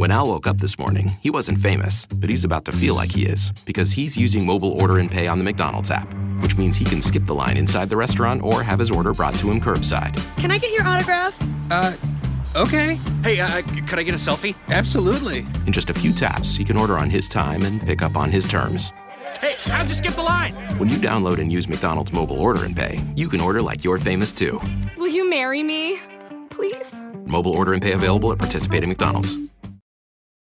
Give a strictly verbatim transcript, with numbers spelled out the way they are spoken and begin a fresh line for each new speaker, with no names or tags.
When Al woke up this morning, he wasn't famous, but he's about to feel like he is because he's using mobile order and pay on the McDonald's app, which means he can skip the line inside the restaurant or have his order brought to him curbside.
Can I get your autograph?
Uh, okay.
Hey, uh, could I get a selfie?
Absolutely.
In just a few taps, he can order on his time and pick up on his terms.
Hey, how'd you skip the line?
When you download and use McDonald's mobile order and pay, you can order like you're famous too.
Will you marry me? Please?
Mobile order and pay available at participating McDonald's.